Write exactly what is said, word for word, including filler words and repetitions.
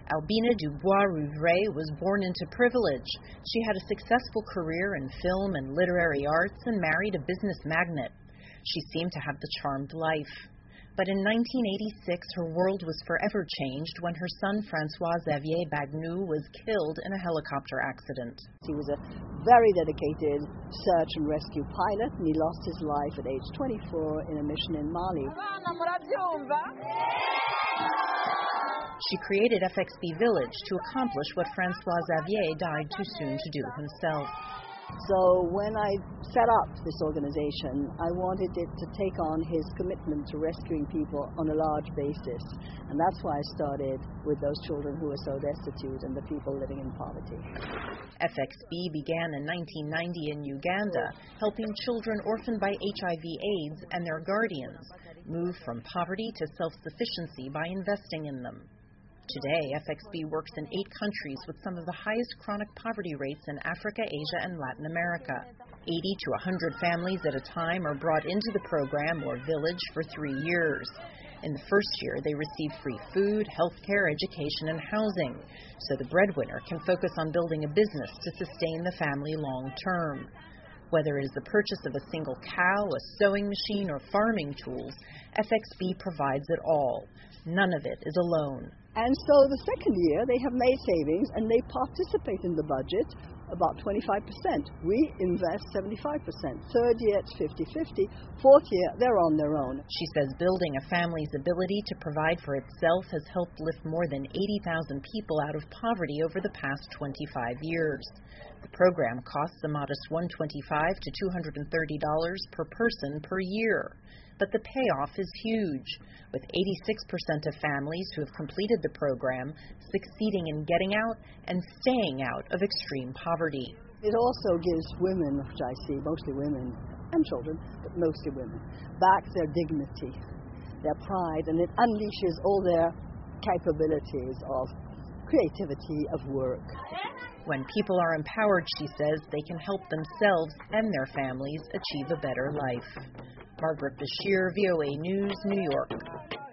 Albina Dubois-Rouvray was born into privilege. She had a successful career in film and literary arts and married a business magnate. She seemed to have the charmed life. But in nineteen eighty-six, her world was forever changed when her son François-Xavier Bagnoud was killed in a helicopter accident. He was a very dedicated search and rescue pilot, and he lost his life at age twenty-four in a mission in Mali. She created F X B Village to accomplish what François-Xavier died too soon to do himself. So when I set up this organization, I wanted it to take on his commitment to rescuing people on a large basis. And that's why I started with those children who were so destitute and the people living in poverty. F X B began in nineteen ninety in Uganda, helping children orphaned by H I V AIDS and their guardians move from poverty to self-sufficiency by investing in them. Today, F X B works in eight countries with some of the highest chronic poverty rates in Africa, Asia, and Latin America. eighty to one hundred families at a time are brought into the program or village for three years. In the first year, they receive free food, health care, education, and housing, so the breadwinner can focus on building a business to sustain the family long term. Whether it is the purchase of a single cow, a sewing machine, or farming tools, F X B provides it all. None of it is alone. And so the second year, they have made savings and they participate in the budget about twenty-five percent. We invest seventy-five percent. Third year, it's fifty-fifty. Fourth year, they're on their own. She says building a family's ability to provide for itself has helped lift more than eighty thousand people out of poverty over the past twenty-five years. The program costs a modest one hundred twenty-five to two hundred thirty dollars per person per year. But the payoff is huge, with eighty-six percent of families who have completed the program succeeding in getting out and staying out of extreme poverty. It also gives women, which I see, mostly women and children, but mostly women, back their dignity, their pride, and it unleashes all their capabilities of creativity, of work. When people are empowered, she says, they can help themselves and their families achieve a better life. Margaret Bashir, V O A News, New York.